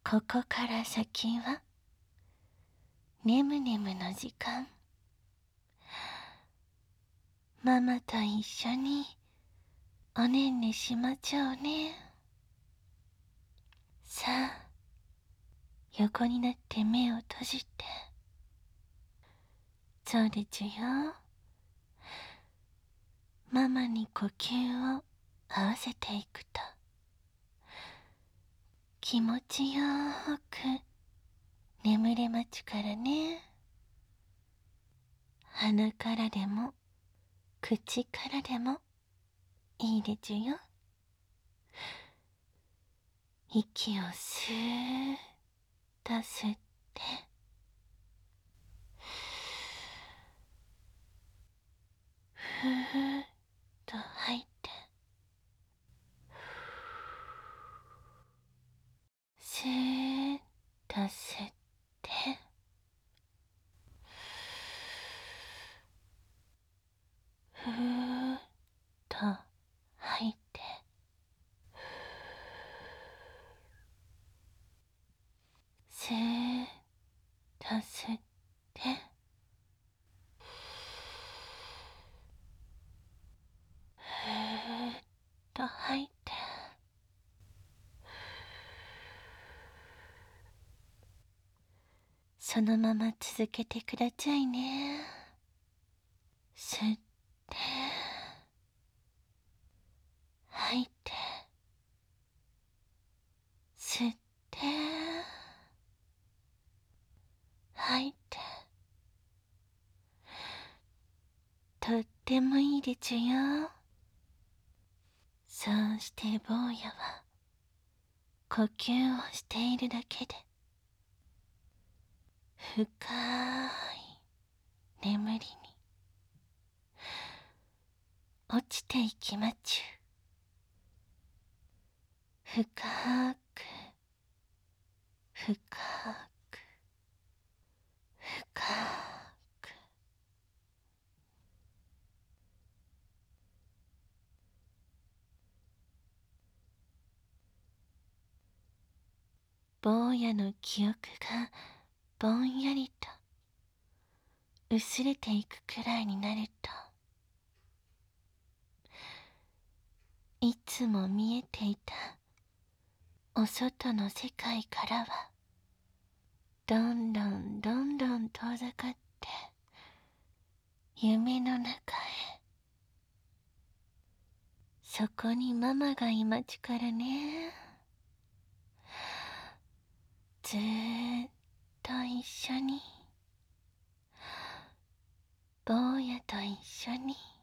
ここから先はねむねむの時間。ママと一緒におねんねしまちゃうね。さあ、横になって目を閉じて。そうでちゅよ。ママに呼吸を合わせていくと気持ちよーく眠れまちゅからね。鼻からでも口からでもいいでちゅよ。息をスーッと吸ってふーっと吐いて、スーッと吸ってふーっと吐いて、スーッと吸ってふーっと吐いて、そのまま続けてくださいね。吸って吐いて、吸って吐いて。とってもいいでちゅよ。そうして坊やは呼吸をしているだけで深い眠りに落ちていきまちゅ。深く深く深く。坊やの記憶がぼんやりと薄れていくくらいになると、いつも見えていたお外の世界からはどんどんどんどん遠ざかって夢の中へ。そこにママがいまちからね。ずーっと一緒に、坊やと一緒に